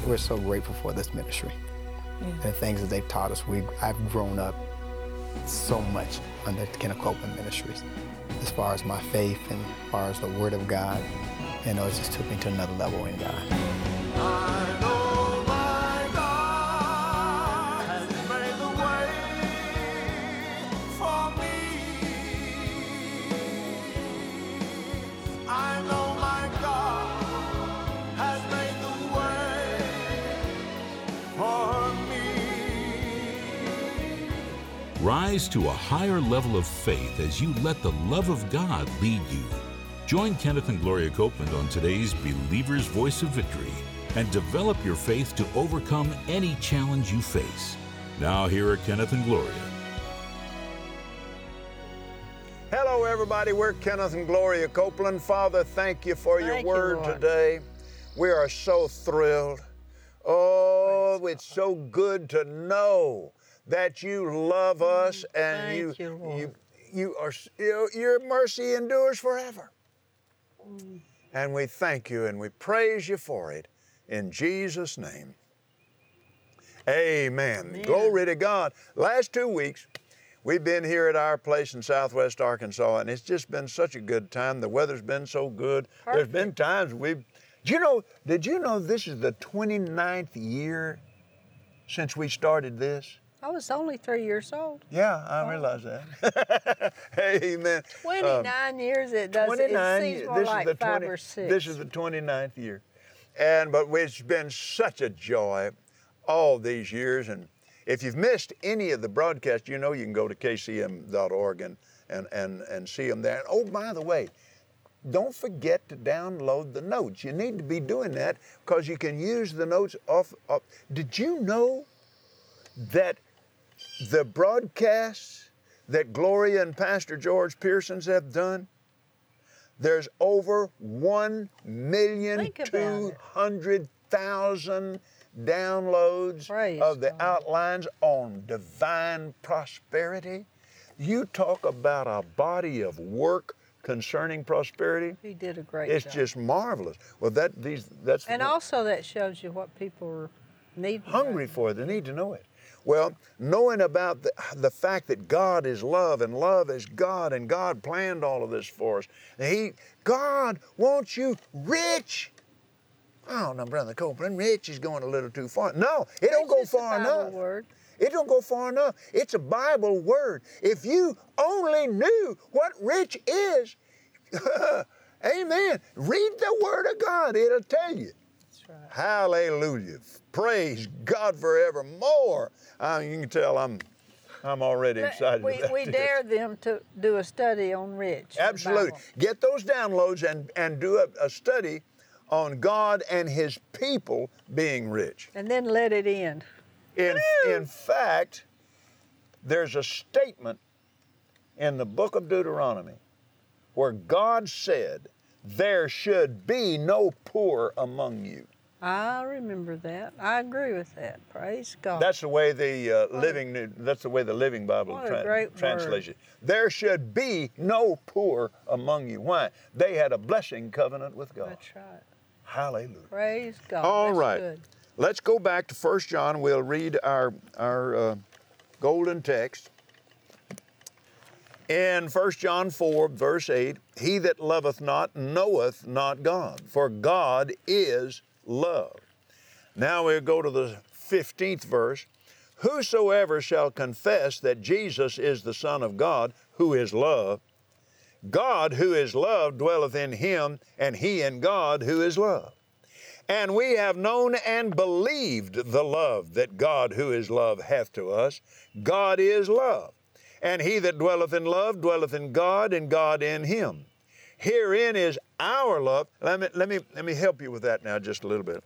we're so grateful for this ministry and the things that they've taught us. I've grown up so much under Kenneth Copeland Ministries as far as my faith and as far as the Word of God. It just took me to another level in God. I know my God has made the way for me. I know my God has made the way for me. Rise to a higher level of faith as you let the love of God lead you. Join Kenneth and Gloria Copeland on today's Believer's Voice of Victory and develop your faith to overcome any challenge you face. Now here are Kenneth and Gloria. Hello everybody, we're Kenneth and Gloria Copeland. Father, thank you for your word today. We are so thrilled. Oh, it's so good to know that you love us and your mercy endures forever. And we thank you and we praise you for it in Jesus' name. Amen. Glory to God. Last 2 weeks, we've been here at our place in Southwest Arkansas, and it's just been such a good time. The weather's been so good. There's been times did you know this is the 29th year since we started this? I was only 3 years old. Yeah, I realize that. Amen. 29 years it does. 29 it seems more like 5 or 6. This is the 29th year. But it's been such a joy all these years. And if you've missed any of the broadcasts, you can go to kcm.org and see them there. And oh, by the way, don't forget to download the notes. You need to be doing that because you can use the notes off. Did you know that the broadcasts that Gloria and Pastor George Pearsons have done, there's over 1,200,000 downloads of the outlines on divine prosperity? You talk about a body of work concerning prosperity. He did a great job. It's just marvelous. Well, also that shows you what people are needing. Hungry for. They need to know it. Well, knowing about the fact that God is love and love is God and God planned all of this for us. God wants you rich. Oh, no, Brother Copeland, rich is going a little too far. No, it don't go far enough. It don't go far enough. It's a Bible word. If you only knew what rich is, amen, read the Word of God. It'll tell you. Right. Hallelujah. Praise God forevermore. You can tell I'm already excited about this. We dare them to do a study on rich. Absolutely. Get those downloads and do a study on God and His people being rich. And then let it end. In fact, there's a statement in the book of Deuteronomy where God said, there should be no poor among you. I remember that. I agree with that. Praise God. That's the way the Living Bible translates it. There should be no poor among you. Why? They had a blessing covenant with God. That's right. Hallelujah. Praise God. All That's right. Good. Let's go back to 1 John. We'll read our golden text. In 1 John 4, verse 8, he that loveth not knoweth not God, for God is love. Now we'll go to the 15th verse. Whosoever shall confess that Jesus is the Son of God, who is love, God, who is love, dwelleth in him, and he in God, who is love. And we have known and believed the love that God, who is love, hath to us. God is love. And he that dwelleth in love dwelleth in God, and God in him. Herein is our love. Let me help you with that now just a little bit.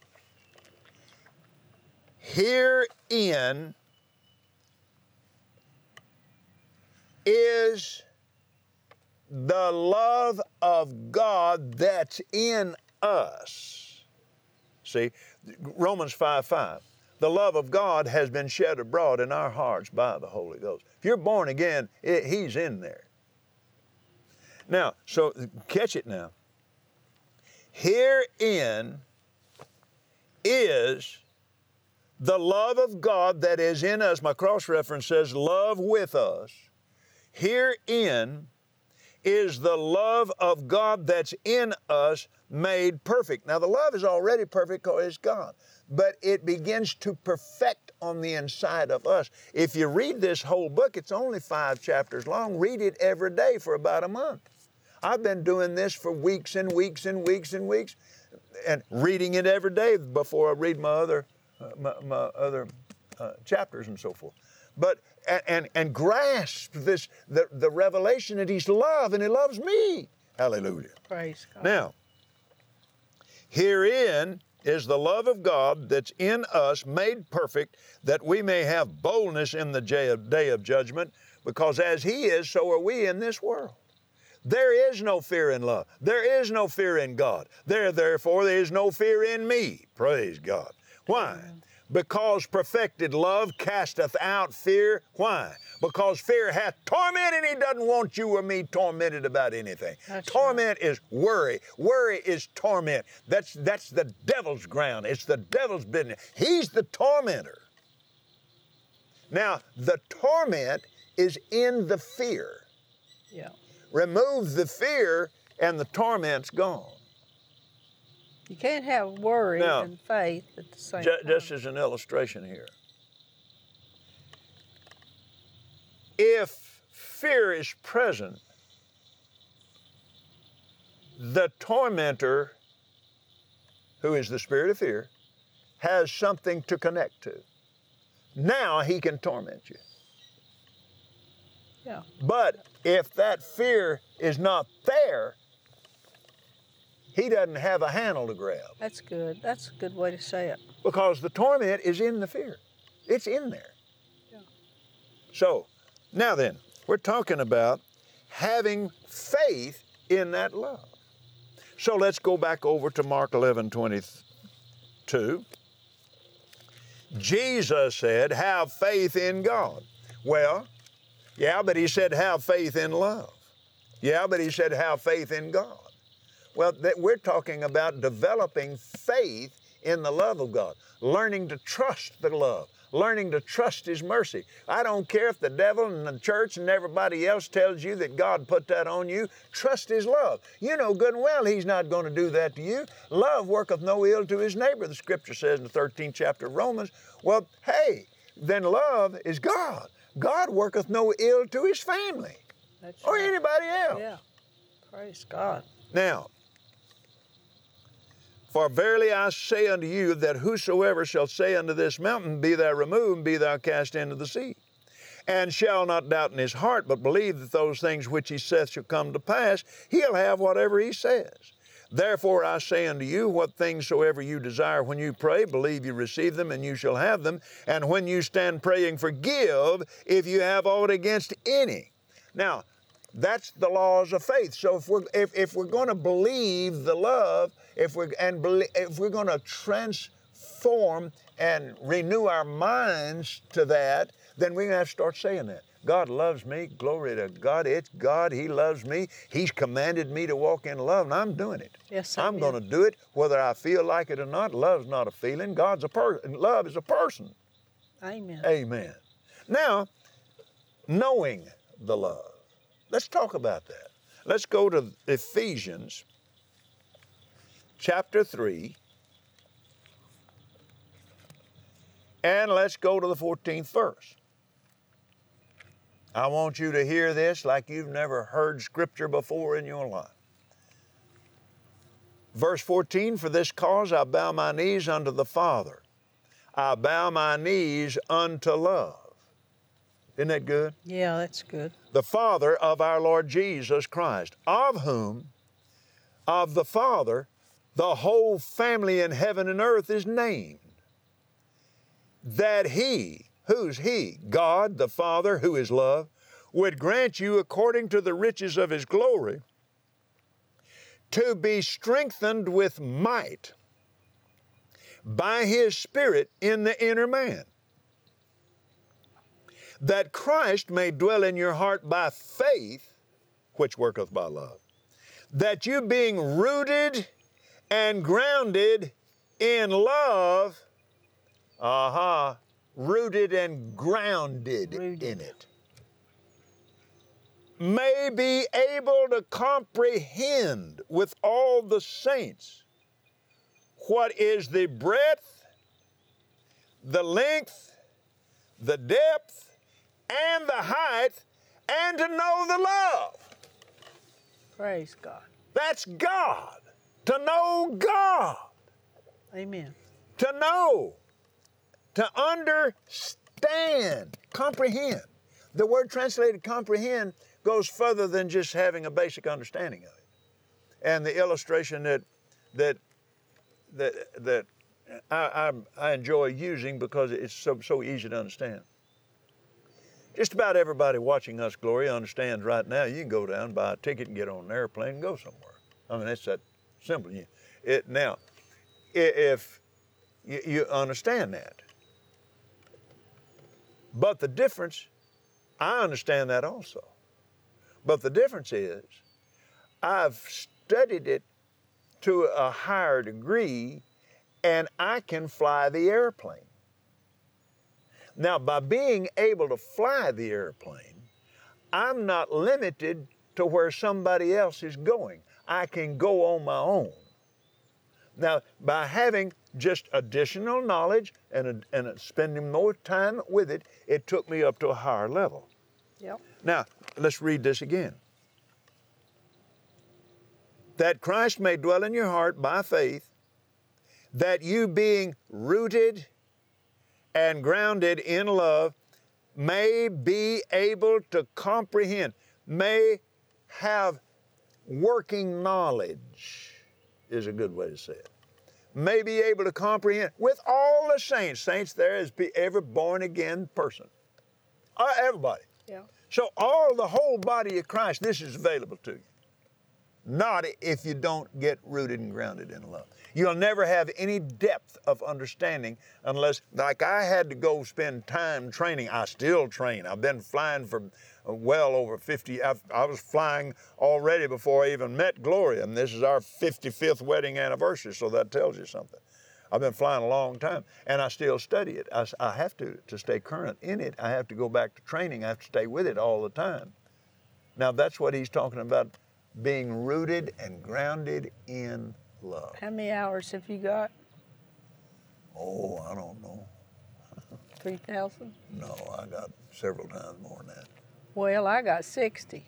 Herein is the love of God that's in us. See, Romans 5:5. The love of God has been shed abroad in our hearts by the Holy Ghost. If you're born again, He's in there. Now, so catch it now. Herein is the love of God that is in us. My cross-reference says, love with us. Herein is the love of God that's in us made perfect. Now, the love is already perfect because it's God, but it begins to perfect on the inside of us. If you read this whole book, it's only 5 chapters long. Read it every day for about a month. I've been doing this for weeks and weeks and weeks and weeks, and reading it every day before I read my other chapters and so forth. But and grasp this the revelation that He's love and He loves me. Hallelujah. Praise God. Now, herein is the love of God that's in us made perfect, that we may have boldness in the day of judgment, because as He is, so are we in this world. There is no fear in love. There is no fear in God. Therefore, there is no fear in me. Praise God. Why? Because perfected love casteth out fear. Why? Because fear hath torment, and He doesn't want you or me tormented about anything. Torment is worry. Worry is torment. That's the devil's ground. It's the devil's business. He's the tormentor. Now, the torment is in the fear. Yeah. Remove the fear, and the torment's gone. You can't have worry Now, and faith at the same time. Just as an illustration here. If fear is present, the tormentor, who is the spirit of fear, has something to connect to. Now he can torment you. Yeah. But if that fear is not there, he doesn't have a handle to grab. That's good. That's a good way to say it. Because the torment is in the fear. It's in there. Yeah. So, now then, we're talking about having faith in that love. So let's go back over to Mark 11:22. Jesus said, have faith in God. Well, yeah, but He said, have faith in love. Yeah, but He said, have faith in God. Well, we're talking about developing faith in the love of God, learning to trust the love, learning to trust His mercy. I don't care if the devil and the church and everybody else tells you that God put that on you. Trust His love. You know good and well He's not going to do that to you. Love worketh no ill to his neighbor, the Scripture says in the 13th chapter of Romans. Well, hey, then love is God. God worketh no ill to His family That's or right. anybody else. Yeah. Praise God. Now, for verily I say unto you that whosoever shall say unto this mountain, be thou removed, and be thou cast into the sea, and shall not doubt in his heart, but believe that those things which he saith shall come to pass, he'll have whatever he says. Therefore I say unto you, what things soever you desire when you pray, believe you receive them, and you shall have them. And when you stand praying, forgive if you have aught against any. Now, that's the laws of faith. So if we're going to believe the love, if we're going to transform and renew our minds to that, then we're going to have to start saying that. God loves me. Glory to God. It's God. He loves me. He's commanded me to walk in love, and I'm doing it. Yes, I'm amen. going to do it whether I feel like it or not. Love's not a feeling. God's a person. Love is a person. Amen. Amen. Now, knowing the love. Let's talk about that. Let's go to Ephesians chapter 3, and let's go to the 14th verse. I want you to hear this like you've never heard Scripture before in your life. Verse 14, for this cause I bow my knees unto the Father. I bow my knees unto love. Isn't that good? Yeah, that's good. The Father of our Lord Jesus Christ, of whom, of the Father, the whole family in heaven and earth is named. That He, who's He? God, the Father, who is love, would grant you according to the riches of His glory to be strengthened with might by His Spirit in the inner man, that Christ may dwell in your heart by faith, which worketh by love, that you being rooted and grounded in love, rooted and grounded in it, may be able to comprehend with all the saints what is the breadth, the length, the depth, and the height, and to know the love. Praise God. That's God. To know God. Amen. To know. To understand. Comprehend. The word translated comprehend goes further than just having a basic understanding of it. And the illustration that I enjoy using because it's so easy to understand. Just about everybody watching us, Gloria, understands right now you can go down, buy a ticket, and get on an airplane and go somewhere. I mean, it's that simple. Now, if you understand that. But the difference, I understand that also. But the difference is, I've studied it to a higher degree, and I can fly the airplane. Now, by being able to fly the airplane, I'm not limited to where somebody else is going. I can go on my own. Now, by having just additional knowledge and spending more time with it, it took me up to a higher level. Yep. Now, let's read this again. That Christ may dwell in your heart by faith, that you being rooted and grounded in love may be able to comprehend, may have working knowledge, is a good way to say it. May be able to comprehend with all the saints. Saints there is every born again person. Everybody. Yeah. So the whole body of Christ, this is available to you. Not if you don't get rooted and grounded in love. You'll never have any depth of understanding unless, like I had to go spend time training. I still train. I've been flying for well over 50. I was flying already before I even met Gloria, and this is our 55th wedding anniversary, so that tells you something. I've been flying a long time, and I still study it. I have to stay current in it. I have to go back to training. I have to stay with it all the time. Now, that's what he's talking about, being rooted and grounded in love. How many hours have you got? Oh, I don't know. 3,000? No, I got several times more than that. Well, I got 60.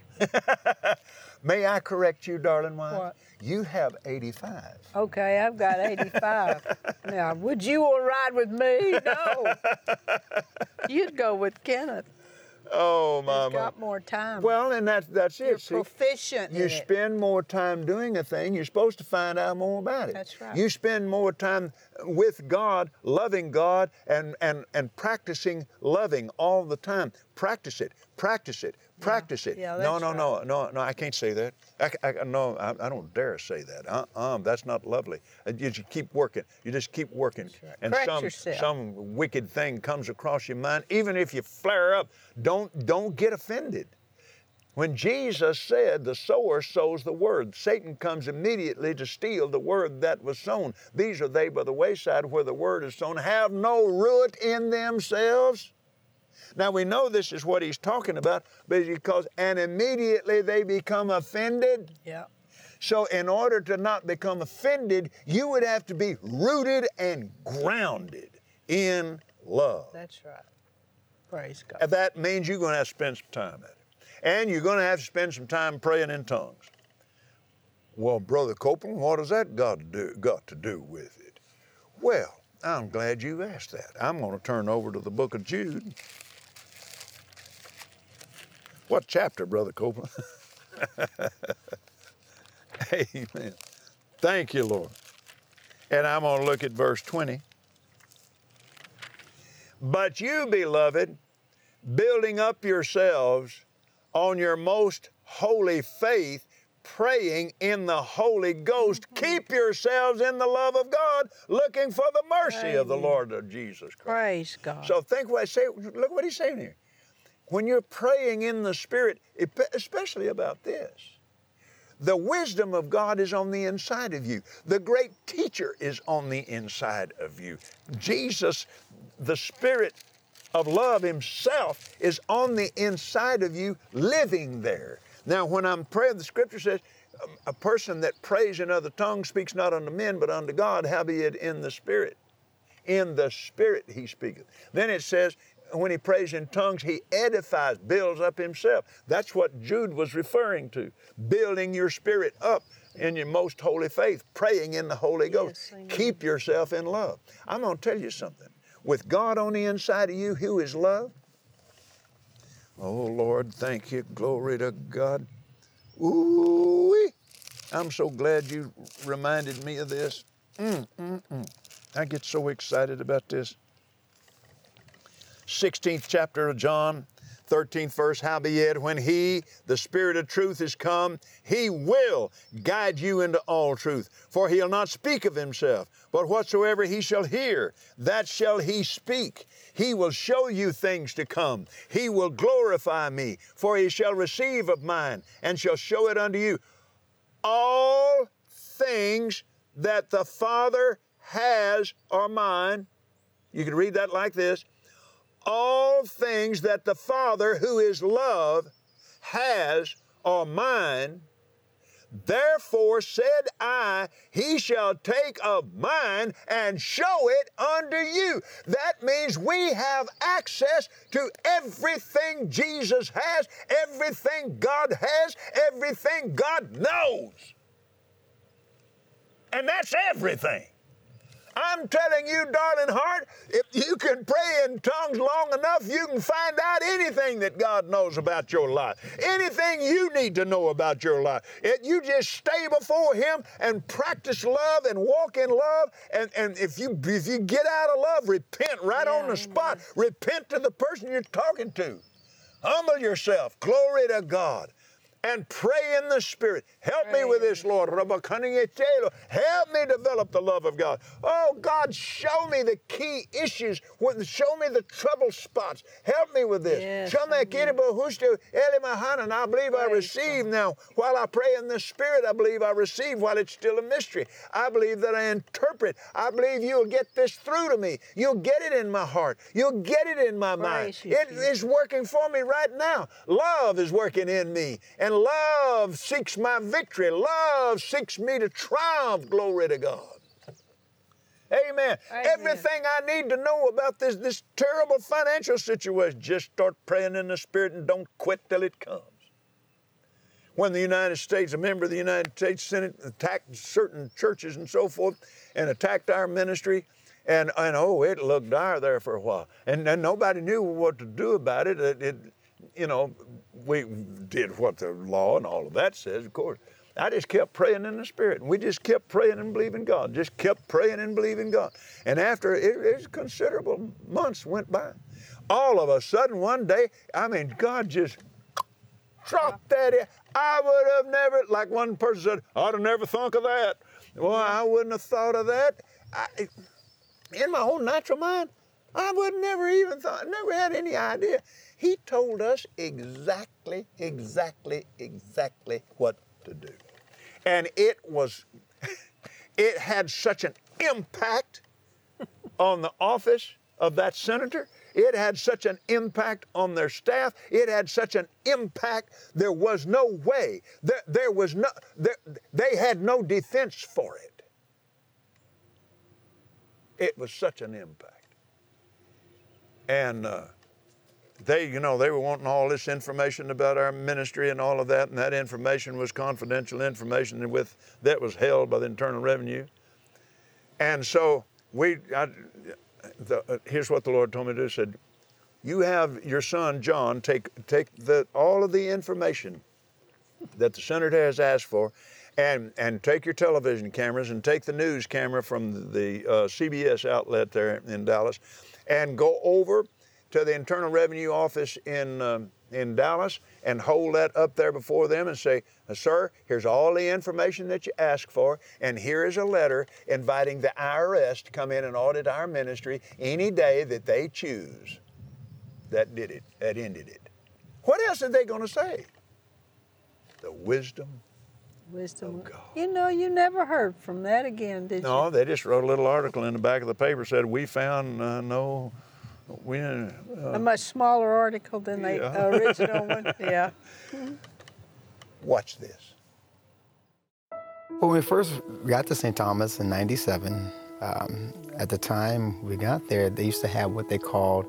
May I correct you, darling wife? What? You have 85. Okay, I've got 85. Now, would you all ride with me? No. You'd go with Kenneth. Oh, He's Mama. got more time. Well, and that's You're it. See, proficient you in it. spend more time doing a thing, you're supposed to find out more about it. That's right. You spend more time with God, loving God, and practicing loving all the time. Practice it, practice it, practice it. Yeah, No, that's no, I can't say that. I don't dare say that. That's not lovely. You just keep working. You just keep working. right. And Correct yourself. some wicked thing comes across your mind. Even if you flare up, don't get offended. When Jesus said the sower sows the word, Satan comes immediately to steal the word that was sown. These are they by the wayside where the word is sown, have no root in themselves. Now we know this is what he's talking about because, and immediately they become offended. Yeah. So in order to not become offended, you would have to be rooted and grounded in love. That's right. Praise God. And that means you're going to have to spend some time at it. And you're going to have to spend some time praying in tongues. Well, Brother Copeland, what has that got to do with it? Well, I'm glad you asked that. I'm going to turn over to the book of Jude. What chapter, Brother Copeland? Amen. Thank you, Lord. And I'm going to look at verse 20. But you, beloved, building up yourselves on your most holy faith, praying in the Holy Ghost, keep yourselves in the love of God, looking for the mercy of the Lord of Jesus Christ. Praise God. So think what I say. Look what he's saying here. When you're praying in the Spirit, especially about this, The wisdom of God is on the inside of you. The great teacher is on the inside of you. Jesus, the Spirit of love himself, is on the inside of you, living there. Now, when I'm praying, the scripture says, a person that prays in other tongues speaks not unto men, but unto God, howbeit in the Spirit. In the Spirit he speaketh. Then it says, when he prays in tongues, he edifies, builds up himself. That's what Jude was referring to, building your spirit up in your most holy faith, praying in the Holy Ghost. Yes, keep yourself in love. I'm going to tell you something. With God on the inside of you, who is love? Oh, Lord, thank you. Glory to God. Ooh-wee. I'm so glad you reminded me of this. I get so excited about this. 16th chapter of John, 13th verse, howbeit when he, the Spirit of truth, is come, he will guide you into all truth. For he'll not speak of himself, but whatsoever he shall hear, that shall he speak. He will show you things to come. He will glorify me, for he shall receive of mine, and shall show it unto you. All things that the Father has are mine. You can read that like this. All things that the Father, who is love, has are mine. Therefore said I, he shall take of mine and show it unto you. That means we have access to everything Jesus has, everything God has, everything God knows. And that's everything. I'm telling you, darling heart, if you can pray in tongues long enough, you can find out anything that God knows about your life. Anything you need to know about your life. You just stay before Him and practice love and walk in love. And if you get out of love, repent right on the spot. Repent to the person you're talking to. Humble yourself. Glory to God. And pray in the Spirit. Help me with this, Lord. Help me develop the love of God. Oh, God, show me the key issues. Show me the trouble spots. Help me with this. Yes, And I believe I receive now. While I pray in the Spirit, I believe I receive while it's still a mystery. I believe that I interpret. I believe you'll get this through to me. You'll get it in my heart. You'll get it in my mind. It is working for me right now. Love is working in me. And love seeks my victory. Love seeks me to triumph. Glory to God. Amen. Everything I need to know about this terrible financial situation, just start praying in the Spirit and don't quit till it comes. When the United States, a member of the United States Senate attacked certain churches and so forth and attacked our ministry, and it looked dire there for a while. And nobody knew what to do about it. We did what the law and all of that says, of course. I just kept praying in the Spirit. And we just kept praying and believing God. Just kept praying and believing God. And after it considerable months went by, all of a sudden one day, God just dropped that in. I would have never, like one person said, I'd have never thunk of that. Well, I wouldn't have thought of that. In my own natural mind, I would never even thought, never had any idea. He told us exactly what to do. And it had such an impact on the office of that senator. It had such an impact on their staff. It had such an impact. There was no way. They had no defense for it. It was such an impact. And they were wanting all this information about our ministry and all of that, and that information was confidential information that was held by the Internal Revenue. And so here's what the Lord told me to do. He said, you have your son John take all of the information that the senator has asked for, and take your television cameras and take the news camera from the CBS outlet there in Dallas, and go over to the Internal Revenue Office in Dallas and hold that up there before them and say, sir, here's all the information that you asked for, and here is a letter inviting the IRS to come in and audit our ministry any day that they choose. That did it. That ended it. What else are they going to say? The wisdom Wisdom. God. You know, you never heard from that again, did No, you? they just wrote a little article in the back of the paper said we found no. A much smaller article than the Yeah. original one. Yeah. Watch this. When we first got to St. Thomas in '97, at the time we got there, they used to have what they called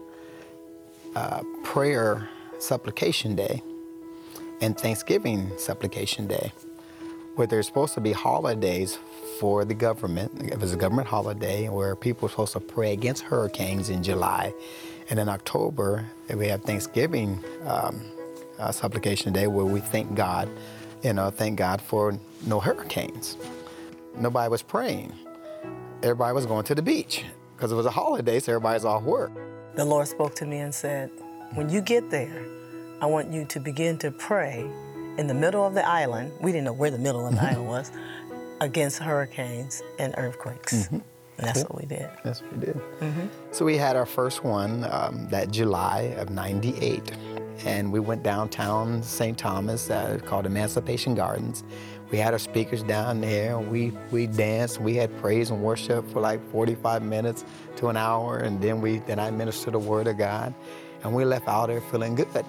Prayer Supplication Day and Thanksgiving Supplication Day, where there's supposed to be holidays for the government. It was a government holiday where people were supposed to pray against hurricanes in July. And in October, we have Thanksgiving Supplication Day where we thank God, thank God for no hurricanes. Nobody was praying. Everybody was going to the beach because it was a holiday, so everybody's off work. The Lord spoke to me and said, when you get there, I want you to begin to pray in the middle of the island. We didn't know where the middle of the island was, against hurricanes and earthquakes. And that's what we did. Yes, we did. So we had our first one that July of '98, and we went downtown St. Thomas, called Emancipation Gardens. We had our speakers down there. We danced. We had praise and worship for like 45 minutes to an hour, and then I ministered the Word of God, and we left out there feeling good.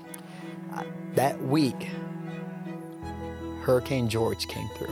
That week, Hurricane George came through.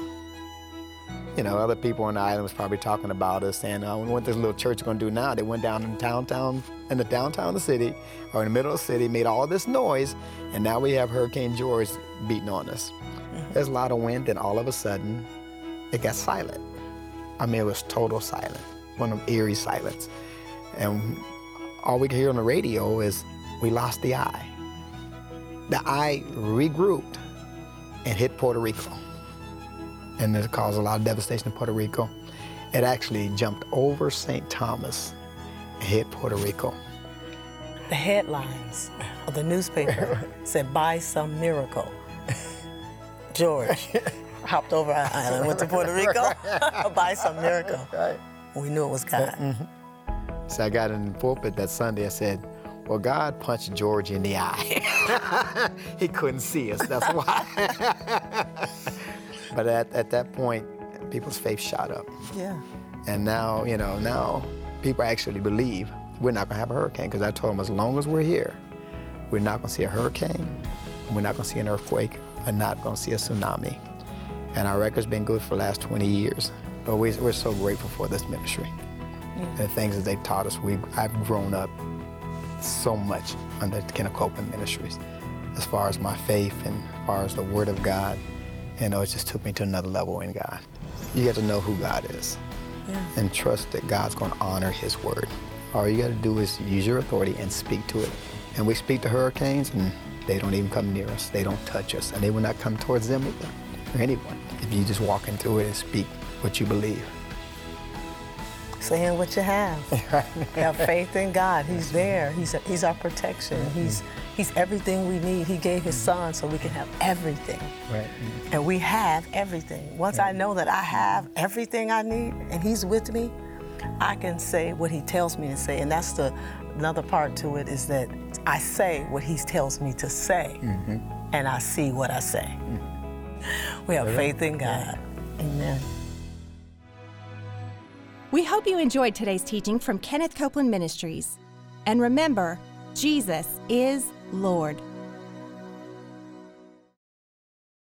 Other people on the island was probably talking about us, saying, what this little church going to do now? They went down in the downtown of the city, or in the middle of the city, made all this noise, and now we have Hurricane George beating on us. There's a lot of wind, and all of a sudden, it got silent. I mean, it was total silence, one of them eerie silence. And all we could hear on the radio is, we lost the eye. The eye regrouped and hit Puerto Rico. And it caused a lot of devastation in Puerto Rico. It actually jumped over St. Thomas and hit Puerto Rico. The headlines of the newspaper said, by some miracle, George hopped over our island, went to Puerto Rico, by some miracle. Right. We knew it was God. So I got in the pulpit that Sunday, I said, well, God punched George in the eye. He couldn't see us, that's why. But at that point, people's faith shot up. Yeah. And now, now people actually believe we're not gonna have a hurricane, because I told them as long as we're here, we're not gonna see a hurricane, we're not gonna see an earthquake, we're not gonna see a tsunami. And our record's been good for the last 20 years. But we're so grateful for this ministry. And the things that they've taught us, I've grown up so much under Kenneth Copeland Ministries, as far as my faith and as far as the Word of God. It just took me to another level in God. You got to know who God is and trust that God's going to honor His Word. All you got to do is use your authority and speak to it. And we speak to hurricanes, and they don't even come near us. They don't touch us, and they will not come towards them either, or anyone, if you just walk in through it and speak what you believe. Saying what you have. Have faith in God. He's there. He's our protection. He's everything we need. He gave His Son so we can have everything. Right. And we have everything. Once I know that I have everything I need and He's with me, I can say what He tells me to say. And that's another part to it, is that I say what He tells me to say, and I see what I say. We have faith in God. Amen. We hope you enjoyed today's teaching from Kenneth Copeland Ministries. And remember, Jesus is Lord.